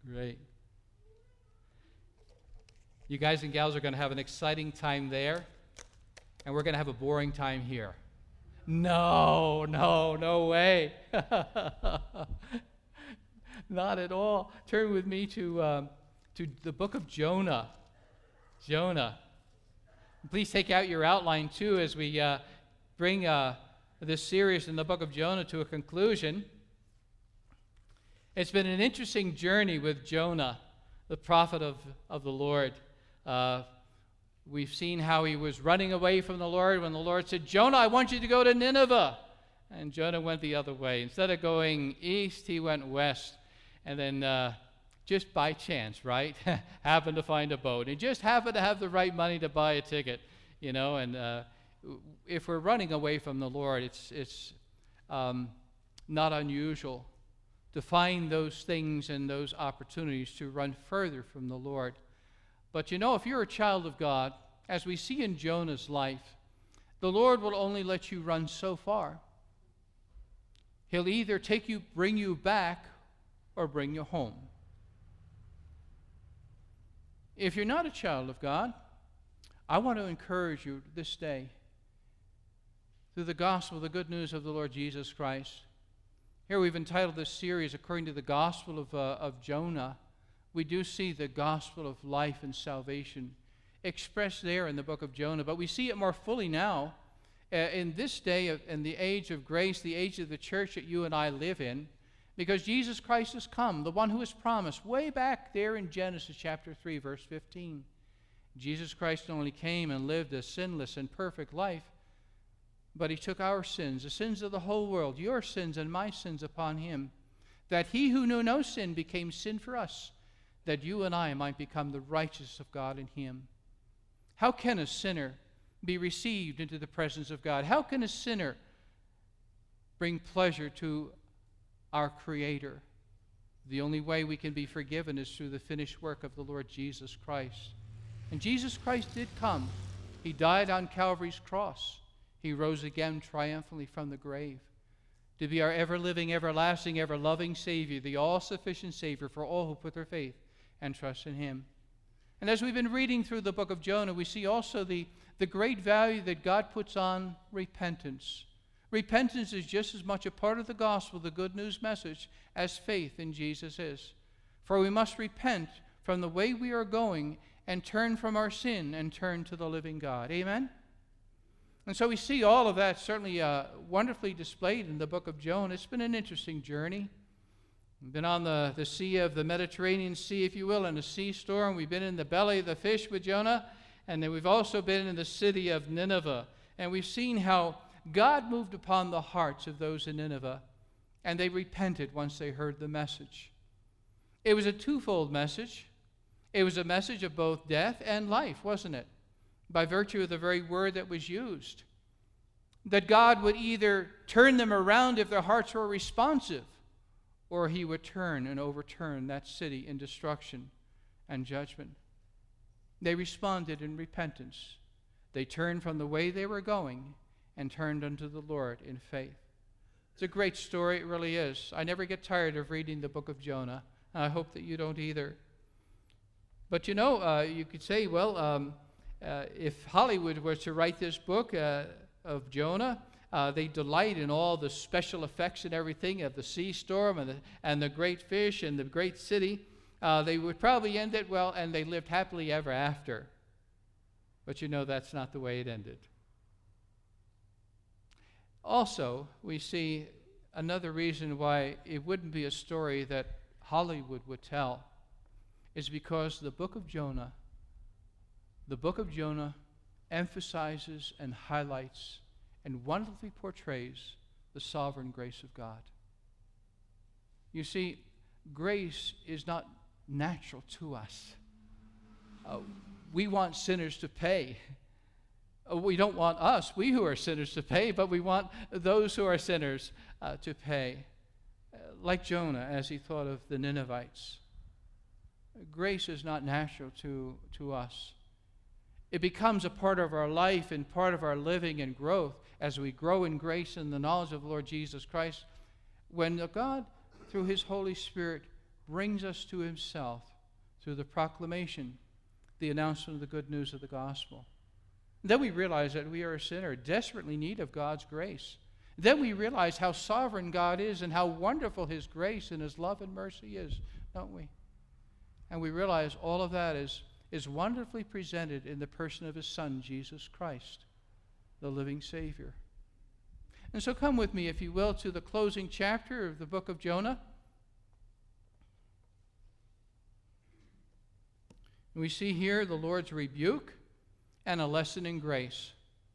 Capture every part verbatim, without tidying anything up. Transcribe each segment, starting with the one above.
Great. You guys and gals are going to have an exciting time there, and we're going to have a boring time here. No, no, no way. Not at all. Turn with me to, um, to the book of Jonah. Jonah. Please take out your outline, too, as we uh, bring uh, this series in the book of Jonah to a conclusion. It's been an interesting journey with Jonah, the prophet of, of the Lord. Uh, we've seen how he was running away from the Lord when the Lord said, Jonah, I want you to go to Nineveh. And Jonah went the other way. Instead of going east, he went west. And then uh, just by chance, right, happened to find a boat. He just happened to have the right money to buy a ticket, you know. And uh, if we're running away from the Lord, it's, it's um, not unusual to find those things and those opportunities to run further from the Lord. But you know, if you're a child of God, as we see in Jonah's life, the Lord will only let you run so far. He'll either take you, bring you back, or bring you home. If you're not a child of God, I want to encourage you this day through the gospel, the good news of the Lord Jesus Christ. Here we've entitled this series, according to the gospel of, uh, of Jonah. We do see the gospel of life and salvation expressed there in the book of Jonah, but we see it more fully now uh, in this day, of, in the age of grace, the age of the church that you and I live in, because Jesus Christ has come, the one who was promised way back there in Genesis chapter three, verse fifteen. Jesus Christ not only came and lived a sinless and perfect life, but he took our sins, the sins of the whole world, your sins and my sins upon him, that he who knew no sin became sin for us, that you and I might become the righteousness of God in him. How can a sinner be received into the presence of God? How can a sinner bring pleasure to our Creator? The only way we can be forgiven is through the finished work of the Lord Jesus Christ. And Jesus Christ did come. He died on Calvary's cross. He rose again triumphantly from the grave to be our ever-living, everlasting, ever-loving Savior, the all-sufficient Savior for all who put their faith and trust in him. And as we've been reading through the book of Jonah, we see also the, the great value that God puts on repentance. Repentance is just as much a part of the gospel, the good news message, as faith in Jesus is. For we must repent from the way we are going and turn from our sin and turn to the living God. Amen? And so we see all of that certainly uh, wonderfully displayed in the book of Jonah. It's been an interesting journey. We've been on the, the sea of the Mediterranean Sea, if you will, in a sea storm. We've been in the belly of the fish with Jonah, and then we've also been in the city of Nineveh. And we've seen how God moved upon the hearts of those in Nineveh, and they repented once they heard the message. It was a twofold message. It was a message of both death and life, wasn't it? By virtue of the very word that was used. That God would either turn them around if their hearts were responsive, or he would turn and overturn that city in destruction and judgment. They responded in repentance. They turned from the way they were going and turned unto the Lord in faith. It's a great story, it really is. I never get tired of reading the book of Jonah, and I hope that you don't either. But you know, uh, you could say, well, um, uh, if Hollywood were to write this book uh, of Jonah, uh, they delight in all the special effects and everything of the sea storm and the, and the great fish and the great city. Uh, they would probably end it well, and they lived happily ever after. But you know, that's not the way it ended. Also, we see another reason why it wouldn't be a story that Hollywood would tell is because the book of Jonah, the book of Jonah emphasizes and highlights and wonderfully portrays the sovereign grace of God. You see, grace is not natural to us. Uh, we want sinners to pay. Uh, we don't want us, we who are sinners, to pay, but we want those who are sinners uh, to pay. Uh, like Jonah, as he thought of the Ninevites. Grace is not natural to, to us. It becomes a part of our life and part of our living and growth as we grow in grace and the knowledge of the Lord Jesus Christ when God, through his Holy Spirit, brings us to himself through the proclamation, the announcement of the good news of the gospel. Then we realize that we are a sinner, desperately in need of God's grace. Then we realize how sovereign God is and how wonderful his grace and his love and mercy is, don't we? And we realize all of that is, is wonderfully presented in the person of his Son, Jesus Christ, the living Savior. And so come with me, if you will, to the closing chapter of the book of Jonah. And we see here the Lord's rebuke and a lesson in grace.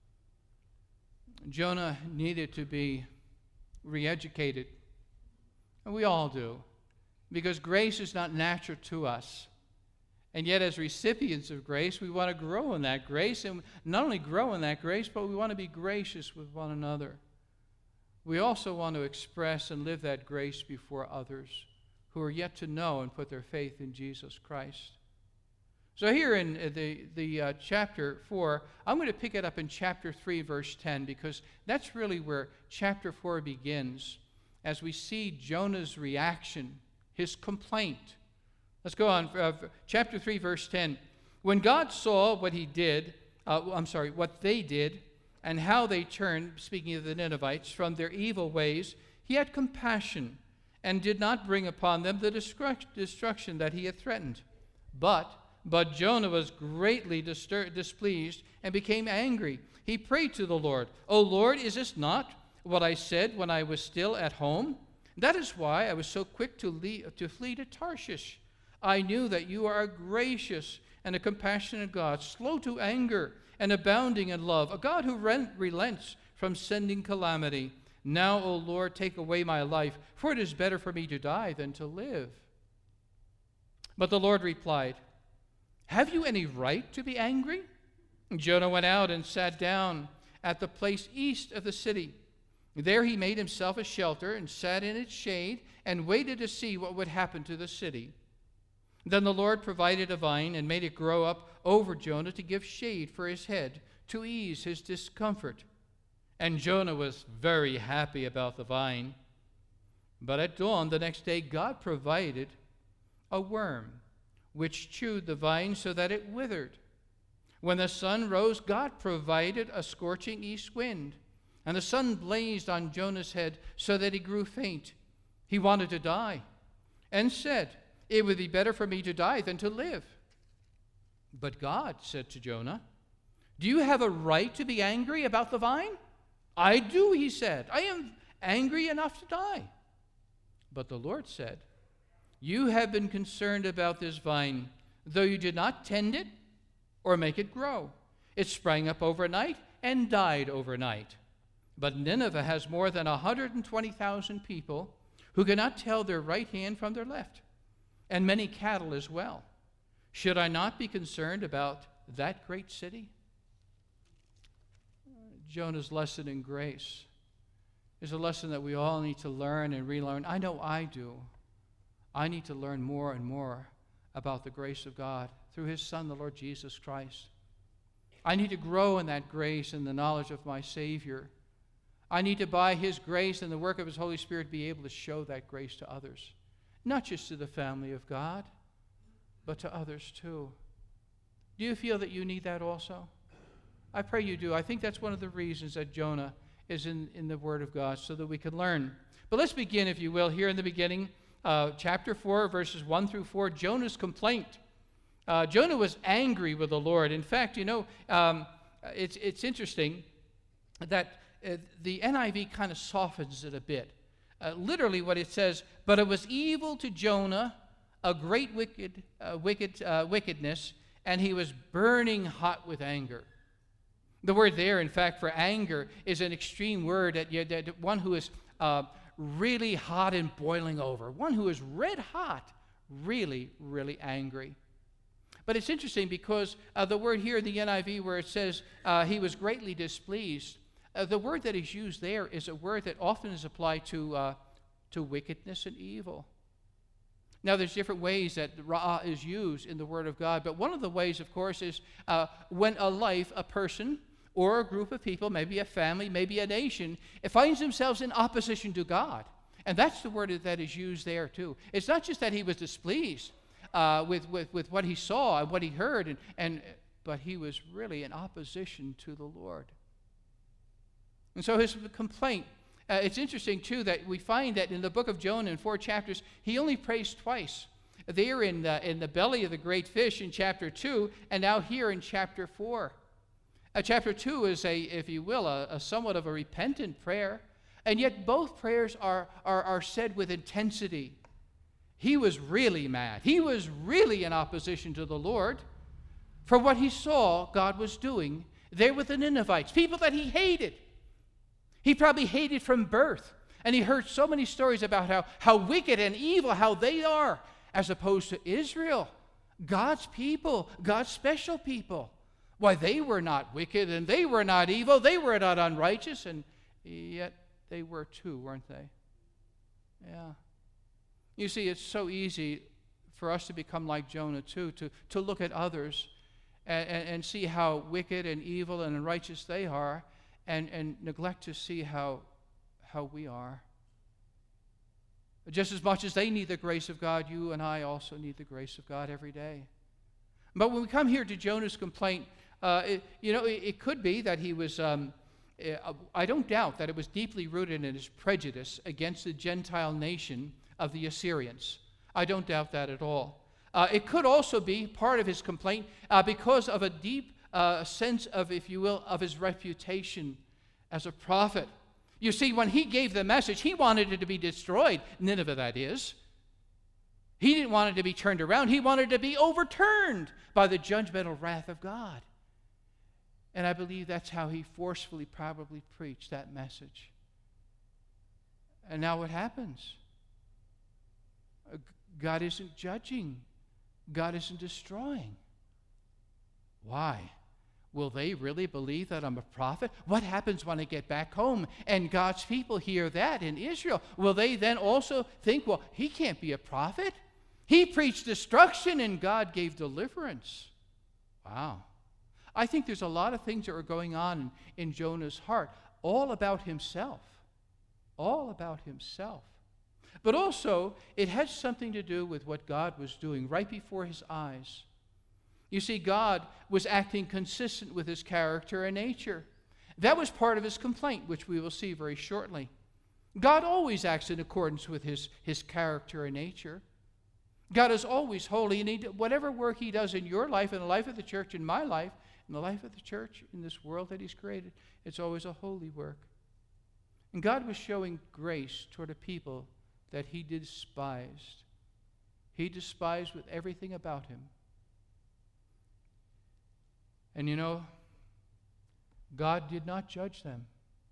Jonah needed to be re-educated, and we all do, because grace is not natural to us. And yet, as recipients of grace, we want to grow in that grace, and not only grow in that grace, but we want to be gracious with one another. We also want to express and live that grace before others who are yet to know and put their faith in Jesus Christ. So here in the, the uh, chapter four, I'm going to pick it up in chapter three, verse ten, because that's really where chapter four begins, as we see Jonah's reaction, his complaint. Let's go on. Uh, chapter three, verse ten. When God saw what he did, uh, I'm sorry, what they did, and how they turned, speaking of the Ninevites, from their evil ways, he had compassion and did not bring upon them the destruction that he had threatened. But But Jonah was greatly distur- displeased and became angry. He prayed to the Lord, "O Lord, is this not what I said when I was still at home? That is why I was so quick to, le- to flee to Tarshish. I knew that you are a gracious and a compassionate God, slow to anger and abounding in love, a God who re- relents from sending calamity. Now, O Lord, take away my life, for it is better for me to die than to live." But the Lord replied, "Have you any right to be angry?" Jonah went out and sat down at the place east of the city. There he made himself a shelter and sat in its shade and waited to see what would happen to the city. Then the Lord provided a vine and made it grow up over Jonah to give shade for his head, to ease his discomfort. And Jonah was very happy about the vine. But at dawn the next day God provided a worm, which chewed the vine so that it withered. When the sun rose, God provided a scorching east wind, and the sun blazed on Jonah's head so that he grew faint. He wanted to die, and said, "It would be better for me to die than to live." But God said to Jonah, "Do you have a right to be angry about the vine?" "I do," he said. "I am angry enough to die." But the Lord said, "You have been concerned about this vine, though you did not tend it or make it grow. It sprang up overnight and died overnight. But Nineveh has more than one hundred twenty thousand people who cannot tell their right hand from their left, and many cattle as well. Should I not be concerned about that great city?" Jonah's lesson in grace is a lesson that we all need to learn and relearn. I know I do. I need to learn more and more about the grace of God through his Son, the Lord Jesus Christ. I need to grow in that grace and the knowledge of my Savior. I need to, by his grace and the work of his Holy Spirit, be able to show that grace to others, not just to the family of God, but to others too. Do you feel that you need that also? I pray you do. I think that's one of the reasons that Jonah is in, in the Word of God, so that we can learn. But let's begin, if you will, here in the beginning. Uh, chapter four, verses one through four, Jonah's complaint. Uh, Jonah was angry with the Lord. In fact, you know, um, it's, it's interesting that uh, the N I V kind of softens it a bit. Uh, literally what it says, "But it was evil to Jonah, a great wicked, uh, wicked uh, wickedness, and he was burning hot with anger." The word there, in fact, for anger is an extreme word, that, you, that one who is uh, really hot and boiling over, one who is red hot, really, really angry. But it's interesting because uh, the word here in the N I V where it says uh, he was greatly displeased, uh, the word that is used there is a word that often is applied to, uh, to wickedness and evil. Now, there's different ways that ra'ah is used in the Word of God, but one of the ways, of course, is uh, when a life, a person, or a group of people, maybe a family, maybe a nation, it finds themselves in opposition to God. And that's the word that is used there too. It's not just that he was displeased uh, with, with, with what he saw and what he heard, and, and, but he was really in opposition to the Lord. And so his complaint, uh, it's interesting too that we find that in the book of Jonah in four chapters, he only prays twice. There in the, in the belly of the great fish in chapter two, and now here in chapter four. Uh, chapter two is a, if you will, a, a somewhat of a repentant prayer, and yet both prayers are, are, are said with intensity. He was really mad. He was really in opposition to the Lord for what he saw God was doing there with the Ninevites, people that he hated. He probably hated from birth, and he heard so many stories about how, how wicked and evil, how they are, as opposed to Israel, God's people, God's special people. Why, they were not wicked, and they were not evil, they were not unrighteous, and yet they were too, weren't they? Yeah. You see, it's so easy for us to become like Jonah too, to, to look at others and, and, and see how wicked and evil and unrighteous they are, and, and neglect to see how, how we are. Just as much as they need the grace of God, you and I also need the grace of God every day. But when we come here to Jonah's complaint, uh, it, you know, it, it could be that he was, um, I don't doubt that it was deeply rooted in his prejudice against the Gentile nation of the Assyrians. I don't doubt that at all. Uh, it could also be part of his complaint uh, because of a deep uh, sense of, if you will, of his reputation as a prophet. You see, when he gave the message, he wanted it to be destroyed. Nineveh, that is. He didn't want it to be turned around. He wanted it to be overturned by the judgmental wrath of God. And I believe that's how he forcefully probably preached that message. And now what happens? God isn't judging. God isn't destroying. Why? Will they really believe that I'm a prophet? What happens when I get back home and God's people hear that in Israel? Will they then also think, well, he can't be a prophet? He preached destruction and God gave deliverance. Wow. I think there's a lot of things that are going on in, in Jonah's heart, all about himself. All about himself. But also, it has something to do with what God was doing right before his eyes. You see, God was acting consistent with his character and nature. That was part of his complaint, which we will see very shortly. God always acts in accordance with his, his character and nature. God is always holy, and he, whatever work he does in your life, in the life of the church, in my life, in the life of the church, in this world that he's created, it's always a holy work. And God was showing grace toward a people that he despised. He despised with everything about him. And you know, God did not judge them.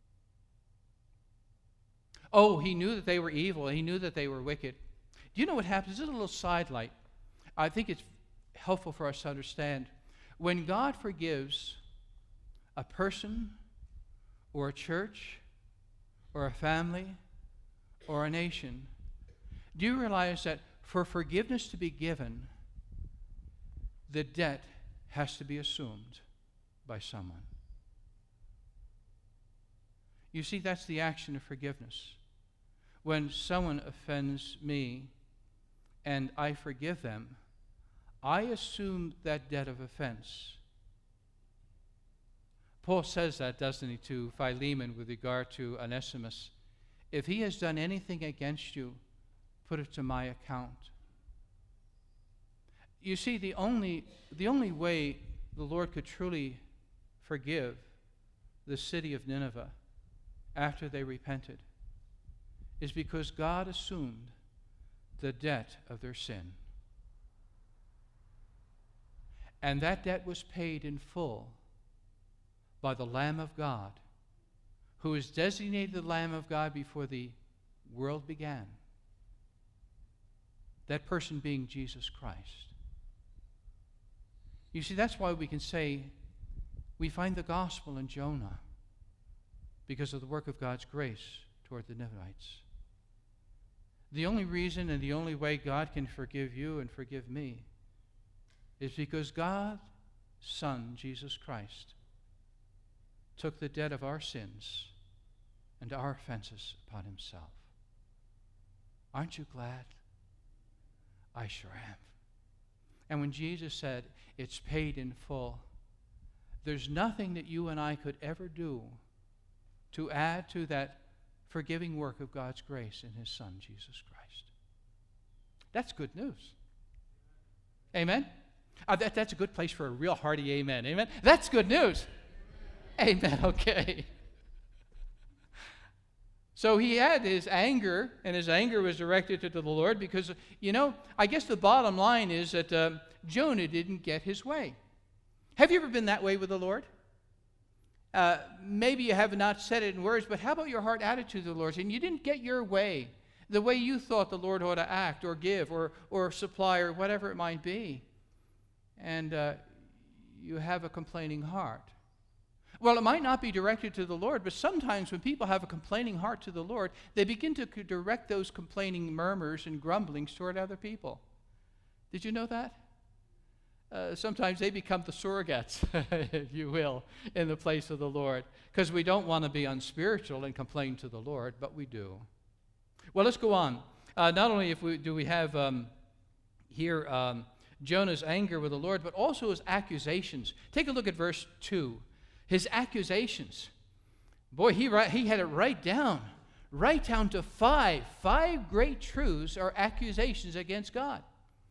Oh, he knew that they were evil. He knew that they were wicked. Do you know what happens? This is a little sidelight. I think it's helpful for us to understand. When God forgives a person or a church or a family or a nation, do you realize that for forgiveness to be given, the debt has to be assumed by someone? You see, that's the action of forgiveness. When someone offends me and I forgive them, I assume that debt of offense. Paul says that, doesn't he, to Philemon with regard to Onesimus. If he has done anything against you, put it to my account. You see, the only, the only way the Lord could truly forgive the city of Nineveh after they repented is because God assumed the debt of their sin. And that debt was paid in full by the Lamb of God, who is designated the Lamb of God before the world began. That person being Jesus Christ. You see, that's why we can say we find the gospel in Jonah, because of the work of God's grace toward the Ninevites. The only reason and the only way God can forgive you and forgive me is because God's Son, Jesus Christ, took the debt of our sins and our offenses upon himself. Aren't you glad? I sure am. And when Jesus said, it's paid in full, there's nothing that you and I could ever do to add to that forgiving work of God's grace in His Son, Jesus Christ. That's good news. Amen? Uh, that, that's a good place for a real hearty amen. Amen? That's good news. Amen. Okay. So he had his anger, and his anger was directed to the Lord because, you know, I guess the bottom line is that uh, Jonah didn't get his way. Have you ever been that way with the Lord? Uh, maybe you have not said it in words, but how about your heart attitude to the Lord? And you didn't get your way, the way you thought the Lord ought to act or give or, or supply or whatever it might be. And uh, you have a complaining heart. Well, it might not be directed to the Lord, but sometimes when people have a complaining heart to the Lord, they begin to direct those complaining murmurs and grumblings toward other people. Did you know that? Uh, sometimes they become the surrogates, if you will, in the place of the Lord, because we don't want to be unspiritual and complain to the Lord, but we do. Well, let's go on. Uh, not only if we, do we have um, here um, Jonah's anger with the Lord, but also his accusations. Take a look at verse two. His accusations. Boy, he, he had it right down. Right down to five. Five great truths or accusations against God.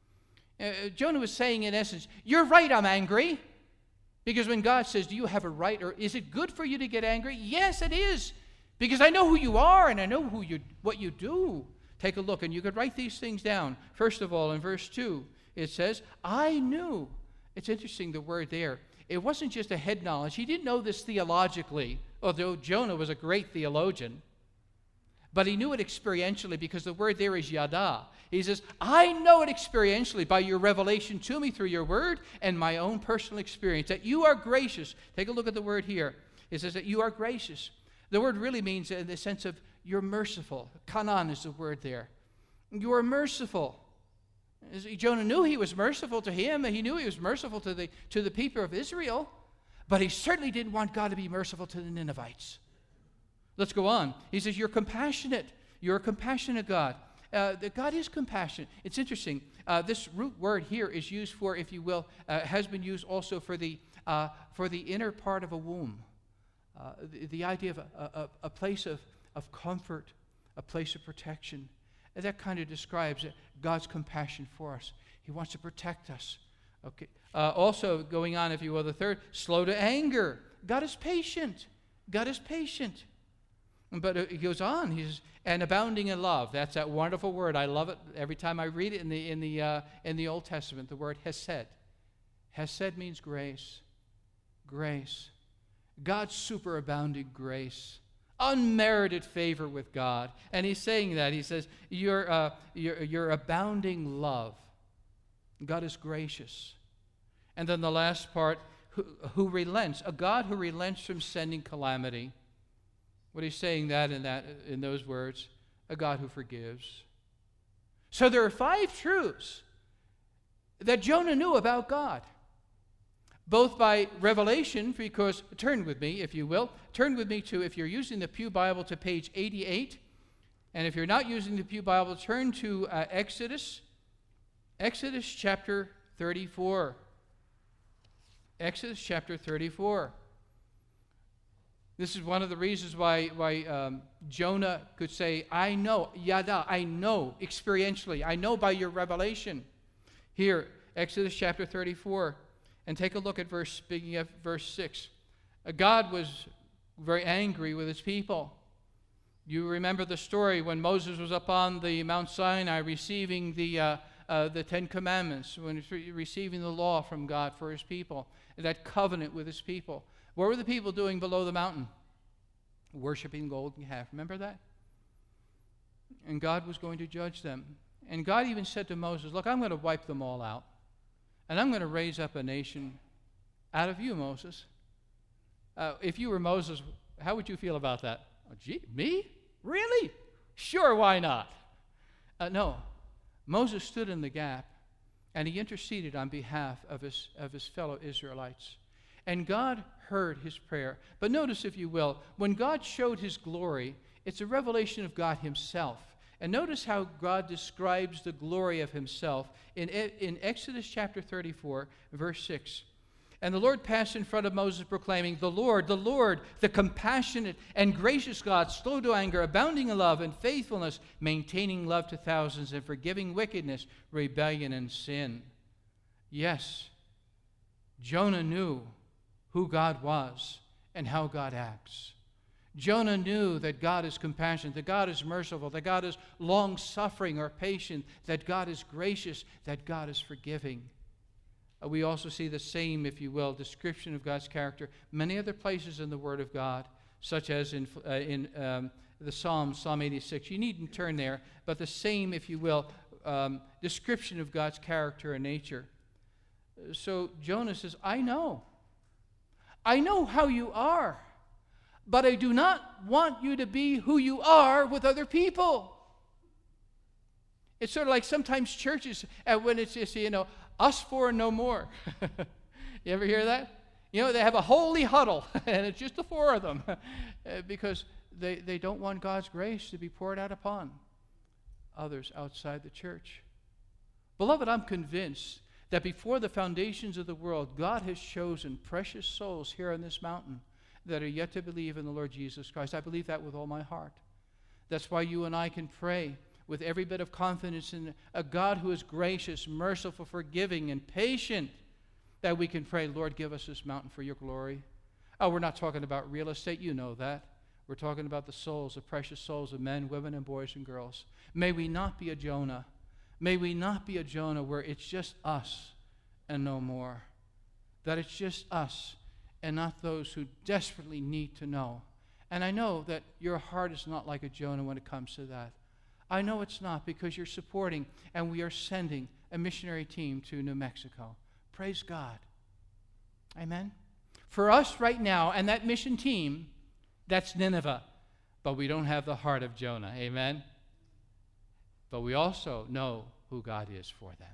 Uh, Jonah was saying, in essence, you're right, I'm angry. Because when God says, do you have a right, or is it good for you to get angry? Yes, it is. Because I know who you are, and I know who you, what you do. Take a look, and you could write these things down. First of all, in verse two, it says, I knew. It's interesting, the word there. It wasn't just a head knowledge. He didn't know this theologically, although Jonah was a great theologian. But he knew it experientially because the word there is yada. He says, I know it experientially by your revelation to me through your word and my own personal experience, that you are gracious. Take a look at the word here. It says that you are gracious. The word really means in the sense of you're merciful. Kanan is the word there. You are merciful. Jonah knew he was merciful to him, and he knew he was merciful to the, to the people of Israel, but he certainly didn't want God to be merciful to the Ninevites. Let's go on. He says, you're compassionate. You're a compassionate God. Uh, that God is compassionate. It's interesting. Uh, this root word here is used for, if you will, uh, has been used also for the, uh, for the inner part of a womb. Uh, the, the idea of a, a, a place of, of comfort, a place of protection. And that kind of describes God's compassion for us. He wants to protect us. Okay. Uh, also, going on, if you will, the third, slow to anger. God is patient. God is patient. But it goes on. He says, and abounding in love. That's that wonderful word. I love it every time I read it in the in the uh, in the Old Testament. The word hesed. Hesed means grace. Grace. God's superabounding grace. Unmerited favor with God. And he's saying that. He says, your, uh, your, your abounding love. God is gracious. And then the last part, who, who relents. A God who relents from sending calamity. What he's saying that in, that in those words, a God who forgives. So there are five truths that Jonah knew about God. Both by revelation, because, turn with me, if you will, turn with me to, if you're using the Pew Bible, to page eighty-eight. And if you're not using the Pew Bible, turn to uh, Exodus, Exodus chapter thirty-four. Exodus chapter thirty-four. This is one of the reasons why, why um, Jonah could say, I know, yada, I know, experientially, I know by your revelation. Here, Exodus chapter thirty-four. And take a look at verse, speaking of verse six. God was very angry with his people. You remember the story when Moses was up on the Mount Sinai receiving the, uh, uh, the Ten Commandments, when he was receiving the law from God for his people, that covenant with his people. What were the people doing below the mountain? Worshipping golden calf. Remember that? And God was going to judge them. And God even said to Moses, look, I'm going to wipe them all out. And I'm going to raise up a nation out of you, Moses. Uh, if you were Moses, how would you feel about that? Oh, gee, me? Really? Sure, why not? Uh, no. Moses stood in the gap, and he interceded on behalf of his, of his fellow Israelites. And God heard his prayer. But notice, if you will, when God showed his glory, it's a revelation of God himself. And notice how God describes the glory of himself in, in Exodus chapter thirty-four, verse six. And the Lord passed in front of Moses, proclaiming, "The Lord, the Lord, the compassionate and gracious God, slow to anger, abounding in love and faithfulness, maintaining love to thousands, and forgiving wickedness, rebellion, and sin." Yes, Jonah knew who God was and how God acts. Jonah knew that God is compassionate, that God is merciful, that God is long-suffering or patient, that God is gracious, that God is forgiving. Uh, we also see the same, if you will, description of God's character many other places in the Word of God, such as in, uh, in um, the Psalms, Psalm eighty-six. You needn't turn there, but the same, if you will, um, description of God's character and nature. So Jonah says, I know. I know how you are. But I do not want you to be who you are with other people. It's sort of like sometimes churches, uh, when it's just, you know, us four and no more. You ever hear that? You know, they have a holy huddle, and it's just the four of them, uh, because they, they don't want God's grace to be poured out upon others outside the church. Beloved, I'm convinced that before the foundations of the world, God has chosen precious souls here on this mountain that are yet to believe in the Lord Jesus Christ. I believe that with all my heart. That's why you and I can pray with every bit of confidence in a God who is gracious, merciful, forgiving, and patient, that we can pray, Lord, give us this mountain for your glory. Oh, we're not talking about real estate. You know that. We're talking about the souls, the precious souls of men, women, and boys and girls. May we not be a Jonah. May we not be a Jonah where it's just us and no more. That it's just us and not those who desperately need to know. And I know that your heart is not like a Jonah when it comes to that. I know it's not, because you're supporting and we are sending a missionary team to New Mexico. Praise God. Amen. For us right now and that mission team, that's Nineveh. But we don't have the heart of Jonah. Amen. But we also know who God is for them.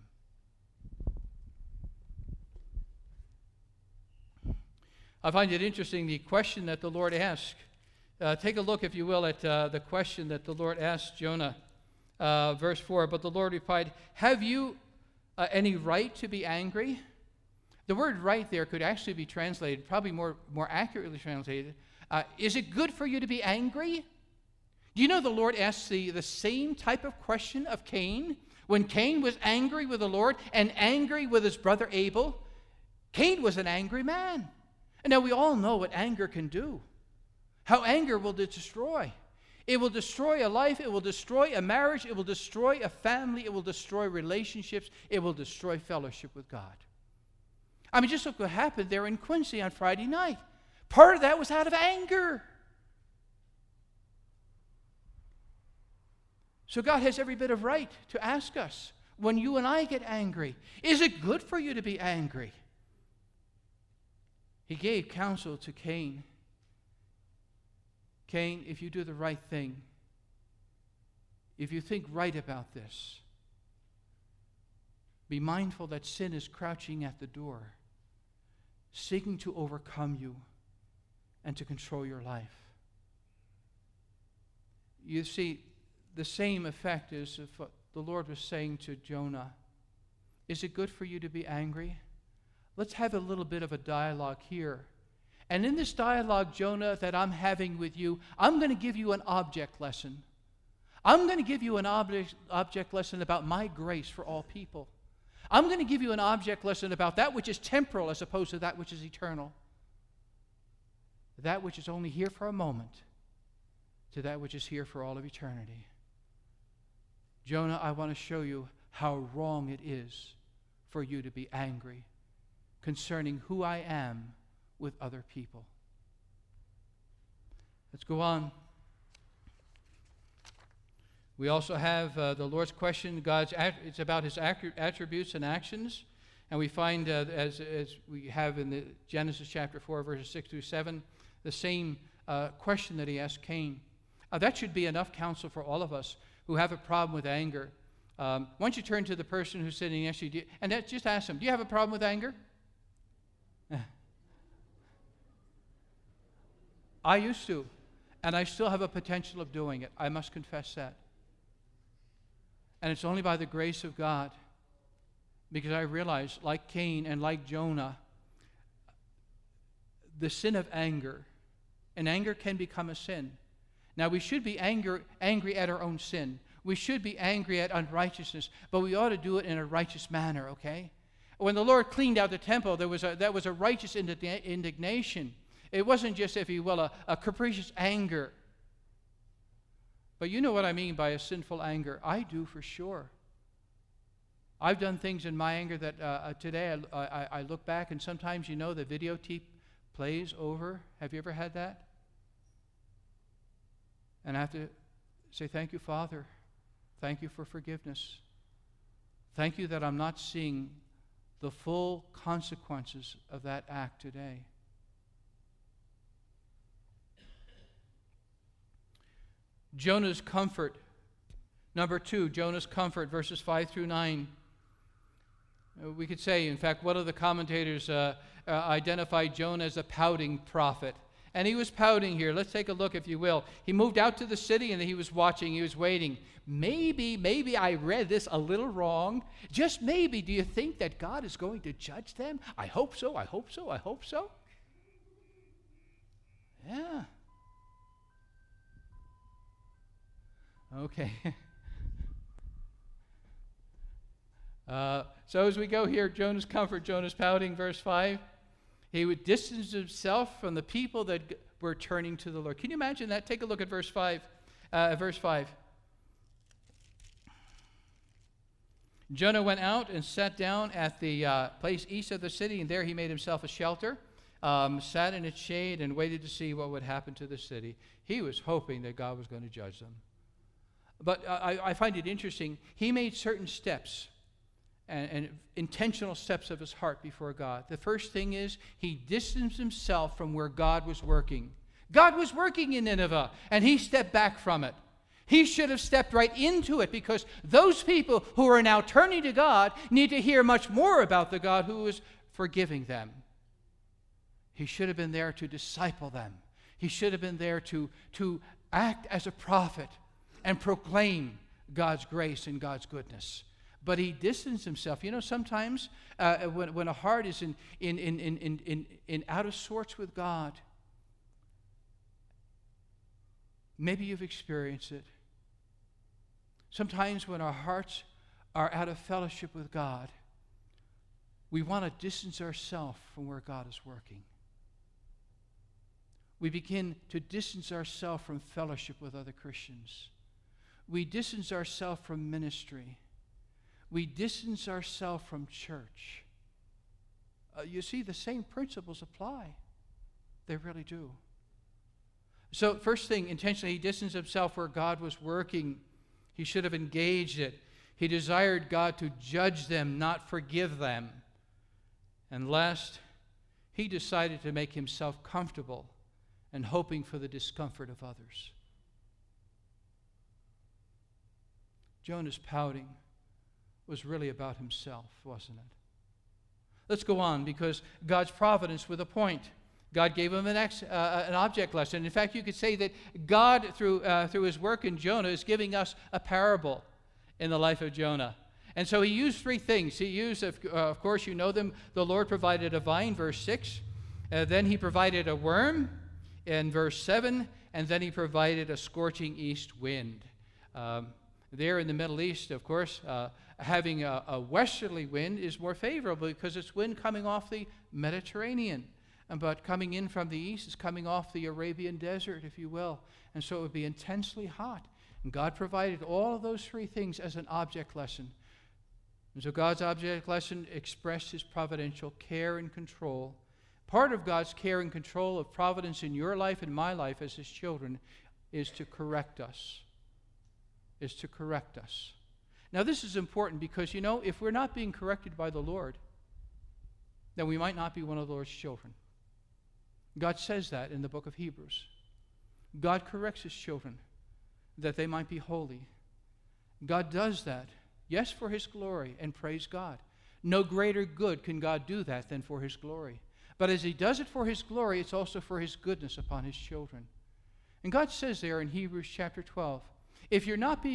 I find it interesting, the question that the Lord asked. Uh, take a look, if you will, at uh, the question that the Lord asked Jonah. Uh, verse four, but the Lord replied, have you uh, any right to be angry? The word right there could actually be translated, probably more, more accurately translated, uh, is it good for you to be angry? Do you know the Lord asked the, the same type of question of Cain? When Cain was angry with the Lord and angry with his brother Abel, Cain was an angry man. And now we all know what anger can do. How anger will destroy. It will destroy a life. It will destroy a marriage. It will destroy a family. It will destroy relationships. It will destroy fellowship with God. I mean, just look what happened there in Quincy on Friday night. Part of that was out of anger. So God has every bit of right to ask us, when you and I get angry, is it good for you to be angry? He gave counsel to Cain. Cain, if you do the right thing, if you think right about this, be mindful that sin is crouching at the door, seeking to overcome you and to control your life. You see, the same effect is if the Lord was saying to Jonah, is it good for you to be angry? Let's have a little bit of a dialogue here. And in this dialogue, Jonah, that I'm having with you, I'm going to give you an object lesson. I'm going to give you an object, object lesson about my grace for all people. I'm going to give you an object lesson about that which is temporal as opposed to that which is eternal. That which is only here for a moment to that which is here for all of eternity. Jonah, I want to show you how wrong it is for you to be angry concerning who I am with other people. Let's go on. We also have uh, the Lord's question. God's it's about his attributes and actions. And we find, uh, as, as we have in the Genesis chapter four, verses six through seven, the same uh, question that he asked Cain. Uh, that should be enough counsel for all of us who have a problem with anger. Um, why don't you turn to the person who's sitting next to you and that, just ask them, do you have a problem with anger? I used to, and I still have a potential of doing it. I must confess that. And it's only by the grace of God, because I realize, like Cain and like Jonah, the sin of anger, and anger can become a sin. Now, we should be anger, angry at our own sin. We should be angry at unrighteousness, but we ought to do it in a righteous manner, okay? When the Lord cleaned out the temple, there was a, that was a righteous indignation. It wasn't just, if you will, a, a capricious anger. But you know what I mean by a sinful anger. I do for sure. I've done things in my anger that uh, today I, I, I look back, and sometimes, you know, the videotape plays over. Have you ever had that? And I have to say, thank you, Father. Thank you for forgiveness. Thank you that I'm not seeing the full consequences of that act today. Jonah's comfort. Number two, Jonah's comfort, verses five through nine. Uh, we could say, in fact, one of the commentators uh, uh, identified Jonah as a pouting prophet. And he was pouting here. Let's take a look, if you will. He moved out to the city, and he was watching. He was waiting. Maybe, maybe I read this a little wrong. Just maybe, do you think that God is going to judge them? I hope so, I hope so, I hope so. Yeah. Okay. uh, so as we go here, Jonah's comfort, Jonah's pouting, verse five. He would distance himself from the people that g- were turning to the Lord. Can you imagine that? Take a look at verse five. Uh, verse five. Jonah went out and sat down at the uh, place east of the city, and there he made himself a shelter, um, sat in its shade, and waited to see what would happen to the city. He was hoping that God was going to judge them. But uh, I, I find it interesting. He made certain steps. And, and intentional steps of his heart before God. The first thing is he distanced himself from where God was working. God was working in Nineveh, and he stepped back from it. He should have stepped right into it, because those people who are now turning to God need to hear much more about the God who is forgiving them. He should have been there to disciple them. He should have been there to, to act as a prophet and proclaim God's grace and God's goodness. But he distanced himself. You know, sometimes uh, when, when a heart is in, in, in, in, in, in, in out of sorts with God, maybe you've experienced it. Sometimes when our hearts are out of fellowship with God, we want to distance ourselves from where God is working. We begin to distance ourselves from fellowship with other Christians. We distance ourselves from ministry. We distance ourselves from church. Uh, you see, the same principles apply. They really do. So, first thing, intentionally, he distanced himself where God was working. He should have engaged it. He desired God to judge them, not forgive them. And last, he decided to make himself comfortable and hoping for the discomfort of others. Jonah's pouting was really about himself, wasn't it? Let's go on, because God's providence with a point. God gave him an, ex, uh, an object lesson. In fact, you could say that God, through, uh, through his work in Jonah, is giving us a parable in the life of Jonah. And so he used three things. He used, of, uh, of course, you know them. The Lord provided a vine, verse six. Uh, then he provided a worm in verse seven. And then he provided a scorching east wind. Um, there in the Middle East, of course, uh, having a, a westerly wind is more favorable because it's wind coming off the Mediterranean. But coming in from the east is coming off the Arabian desert, if you will. And so it would be intensely hot. And God provided all of those three things as an object lesson. And so God's object lesson expressed his providential care and control. Part of God's care and control of providence in your life and my life as his children is to correct us. Is to correct us. Now, this is important because, you know, if we're not being corrected by the Lord, then we might not be one of the Lord's children. God says that in the book of Hebrews. God corrects his children that they might be holy. God does that, yes, for his glory, and praise God. No greater good can God do that than for his glory. But as he does it for his glory, it's also for his goodness upon his children. And God says there in Hebrews chapter twelve, if you're not being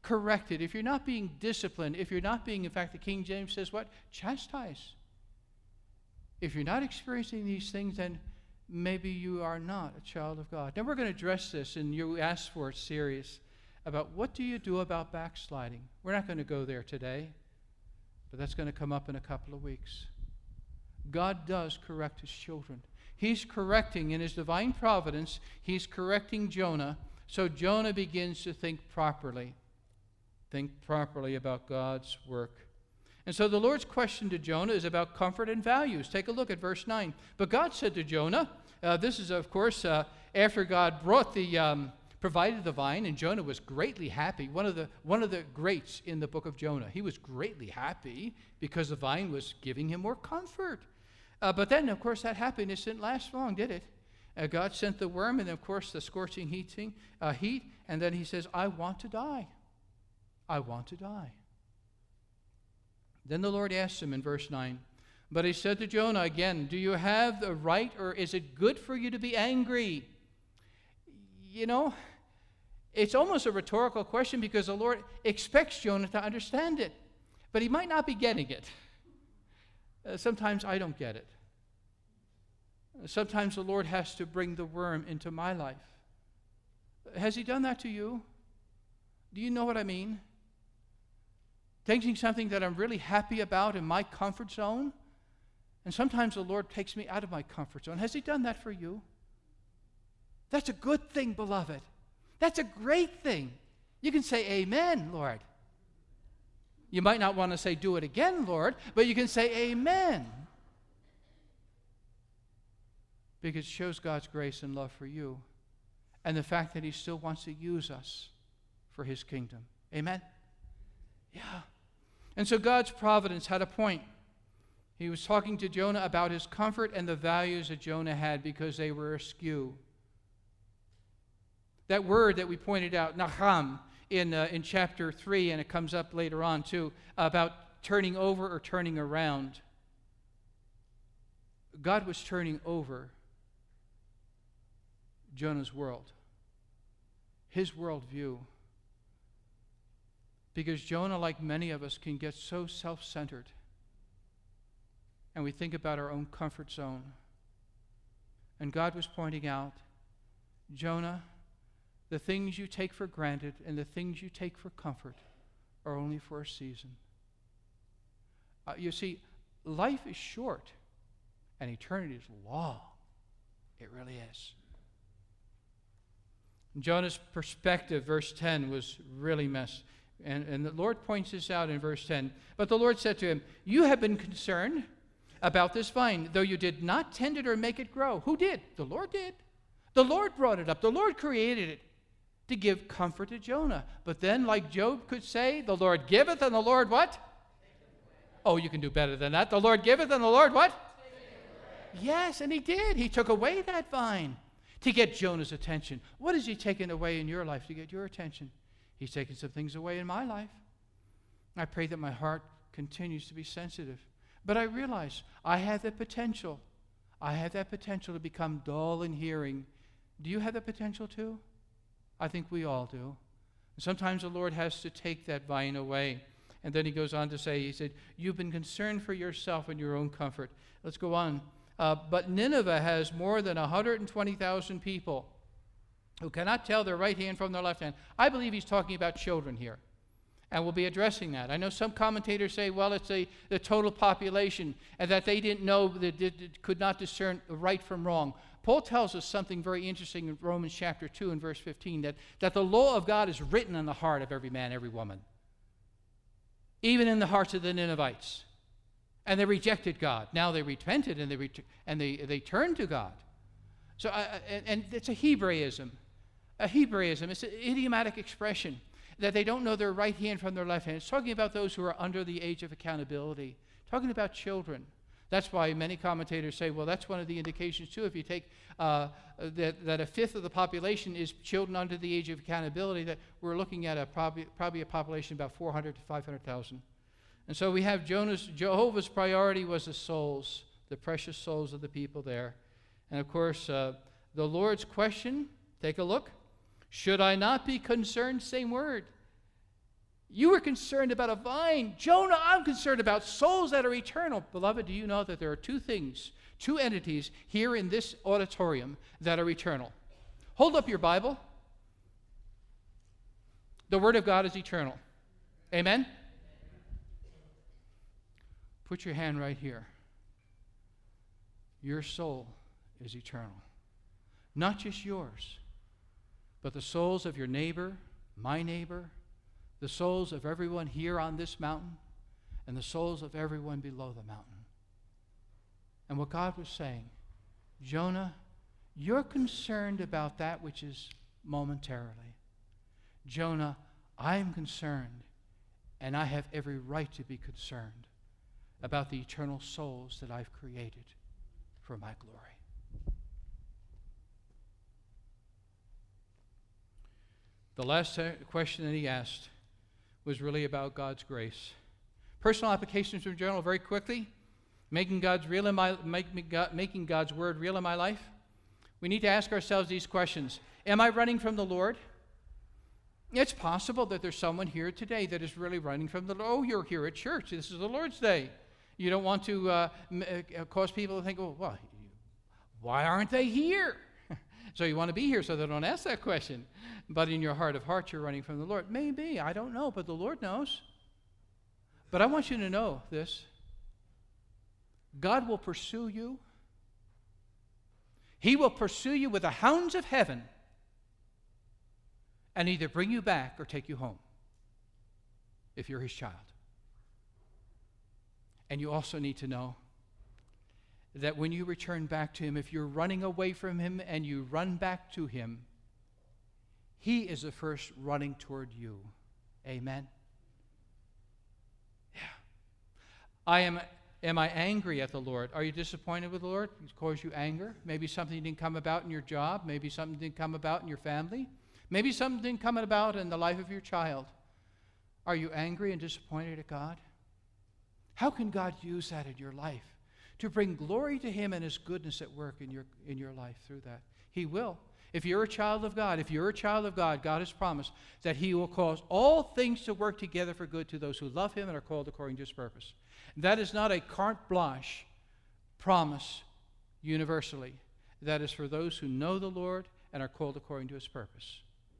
corrected, if you're not being disciplined, if you're not being, in fact, the King James says what? Chastise. If you're not experiencing these things, then maybe you are not a child of God. Now we're going to address this, and you asked for it serious, about what do you do about backsliding. We're not going to go there today, but that's going to come up in a couple of weeks. God does correct his children. He's correcting in his divine providence, he's correcting Jonah, so Jonah begins to think properly. Think properly about God's work. And so the Lord's question to Jonah is about comfort and values. Take a look at verse nine. But God said to Jonah, uh, this is, of course, uh, after God brought the, um, provided the vine, and Jonah was greatly happy. One of the, one of the greats in the book of Jonah. He was greatly happy because the vine was giving him more comfort. Uh, but then, of course, that happiness didn't last long, did it? Uh, God sent the worm, and, of course, the scorching heating, uh, heat, and then he says, I want to die. I want to die. Then the Lord asked him in verse nine, but he said to Jonah again, do you have the right, or is it good for you to be angry? You know, it's almost a rhetorical question because the Lord expects Jonah to understand it, but he might not be getting it. Uh, sometimes I don't get it. Uh, sometimes the Lord has to bring the worm into my life. Has he done that to you? Do you know what I mean? Taking something that I'm really happy about in my comfort zone, and sometimes the Lord takes me out of my comfort zone. Has he done that for you? That's a good thing, beloved. That's a great thing. You can say, amen, Lord. You might not want to say, do it again, Lord, but you can say, amen. Because it shows God's grace and love for you, and the fact that he still wants to use us for his kingdom. Amen? Yeah. And so God's providence had a point. He was talking to Jonah about his comfort and the values that Jonah had because they were askew. That word that we pointed out, nacham, in, uh, in chapter three, and it comes up later on too, about turning over or turning around. God was turning over Jonah's world, his worldview. Because Jonah, like many of us, can get so self-centered. And we think about our own comfort zone. And God was pointing out, Jonah, the things you take for granted and the things you take for comfort are only for a season. Uh, you see, life is short and eternity is long. It really is. Jonah's perspective, verse ten, was really messed. And, and the Lord points this out in verse ten. But the Lord said to him, you have been concerned about this vine, though you did not tend it or make it grow. Who did? The Lord did. The Lord brought it up. The Lord created it to give comfort to Jonah. But then, like Job could say, the Lord giveth and the Lord what? Oh, you can do better than that. The Lord giveth and the Lord what? Yes, and he did. He took away that vine to get Jonah's attention. What has he taken away in your life to get your attention? He's taken some things away in my life. I pray that my heart continues to be sensitive. But I realize I have the potential. I have that potential to become dull in hearing. Do you have the potential too? I think we all do. Sometimes the Lord has to take that vine away. And then he goes on to say, he said, you've been concerned for yourself and your own comfort. Let's go on. Uh, but Nineveh has more than one hundred twenty thousand people who cannot tell their right hand from their left hand. I believe he's talking about children here, and we'll be addressing that. I know some commentators say, well, it's a, the total population, and that they didn't know, that did, could not discern right from wrong. Paul tells us something very interesting in Romans chapter two and verse fifteen, that, that the law of God is written in the heart of every man, every woman, even in the hearts of the Ninevites. And they rejected God. Now they repented, and they, ret- and they, they turned to God. So, uh, and, and it's a Hebraism. A Hebraism, it's an idiomatic expression that they don't know their right hand from their left hand. It's talking about those who are under the age of accountability, talking about children. That's why many commentators say, well, that's one of the indications too. If you take uh, that, that a fifth of the population is children under the age of accountability, that we're looking at a probably, probably a population of about four hundred to five hundred thousand. And so we have Jonah's, Jehovah's priority was the souls, the precious souls of the people there. And of course, uh, the Lord's question, take a look. Should I not be concerned? Same word. You were concerned about a vine. Jonah, I'm concerned about souls that are eternal. Beloved, do you know that there are two things, two entities here in this auditorium that are eternal? Hold up your Bible. The Word of God is eternal. Amen? Put your hand right here. Your soul is eternal. Not just yours, but the souls of your neighbor, my neighbor, the souls of everyone here on this mountain, and the souls of everyone below the mountain. And what God was saying, Jonah, you're concerned about that which is momentarily. Jonah, I am concerned, and I have every right to be concerned about the eternal souls that I've created for my glory. The last question that he asked was really about God's grace. Personal applications from journal very quickly. Making God's real in my make, God, making God's word real in my life. We need to ask ourselves these questions. Am I running from the Lord? It's possible that there's someone here today that is really running from the Lord. Oh, you're here at church. This is the Lord's Day. You don't want to uh, uh, cause people to think, oh, well, why aren't they here? So you want to be here so they don't ask that question. But in your heart of hearts, you're running from the Lord. Maybe, I don't know, but the Lord knows. But I want you to know this. God will pursue you. He will pursue you with the hounds of heaven and either bring you back or take you home if you're his child. And you also need to know that when you return back to him, if you're running away from him and you run back to him, he is the first running toward you. Amen? Yeah. I am, am I angry at the Lord? Are you disappointed with the Lord? It's caused you anger? Maybe something didn't come about in your job. Maybe something didn't come about in your family. Maybe something didn't come about in the life of your child. Are you angry and disappointed at God? How can God use that in your life to bring glory to him and his goodness at work in your, in your life through that? He will. If you're a child of God, if you're a child of God, God has promised that he will cause all things to work together for good to those who love him and are called according to his purpose. That is not a carte blanche promise universally. That is for those who know the Lord and are called according to his purpose.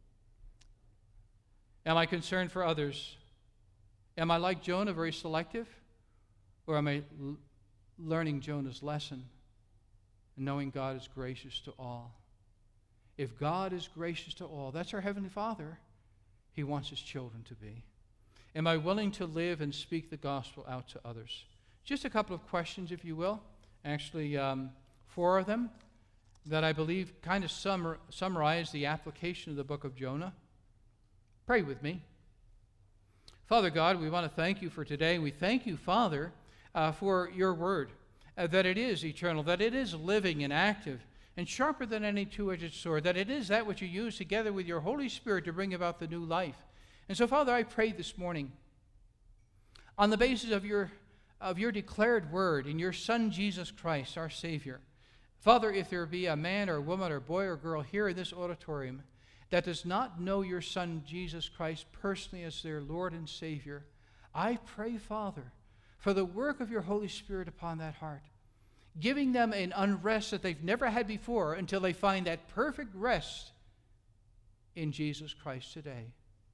Am I concerned for others? Am I like Jonah, very selective? Or am I l- learning Jonah's lesson and knowing God is gracious to all? If God is gracious to all, that's our Heavenly Father. He wants his children to be. Am I willing to live and speak the gospel out to others? Just a couple of questions, if you will. Actually, um, four of them that I believe kind of summar, summarize the application of the book of Jonah. Pray with me. Father God, we want to thank you for today. We thank you, Father, uh, for your word, uh, that it is eternal, that it is living and active, and sharper than any two-edged sword, that it is that which you use together with your Holy Spirit to bring about the new life. And so, Father, I pray this morning, on the basis of your, of your declared word in your Son, Jesus Christ, our Savior, Father, if there be a man or woman or boy or girl here in this auditorium that does not know your Son, Jesus Christ, personally as their Lord and Savior, I pray, Father, for the work of your Holy Spirit upon that heart, giving them an unrest that they've never had before until they find that perfect rest in Jesus Christ today.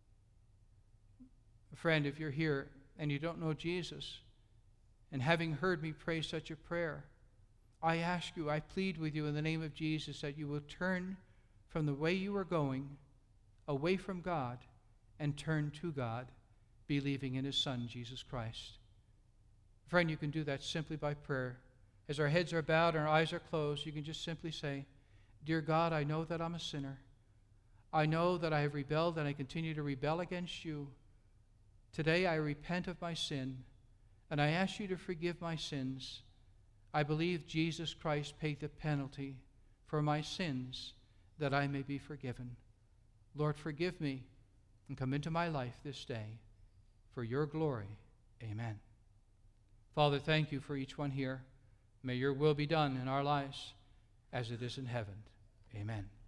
Friend, if you're here and you don't know Jesus, and having heard me pray such a prayer, I ask you, I plead with you in the name of Jesus that you will turn from the way you are going, away from God, and turn to God, believing in his Son, Jesus Christ. Friend, you can do that simply by prayer. As our heads are bowed and our eyes are closed, you can just simply say, Dear God, I know that I'm a sinner. I know that I have rebelled and I continue to rebel against you. Today I repent of my sin, and I ask you to forgive my sins. I believe Jesus Christ paid the penalty for my sins that I may be forgiven. Lord, forgive me and come into my life this day for your glory. Amen. Father, thank you for each one here. May your will be done in our lives as it is in heaven. Amen.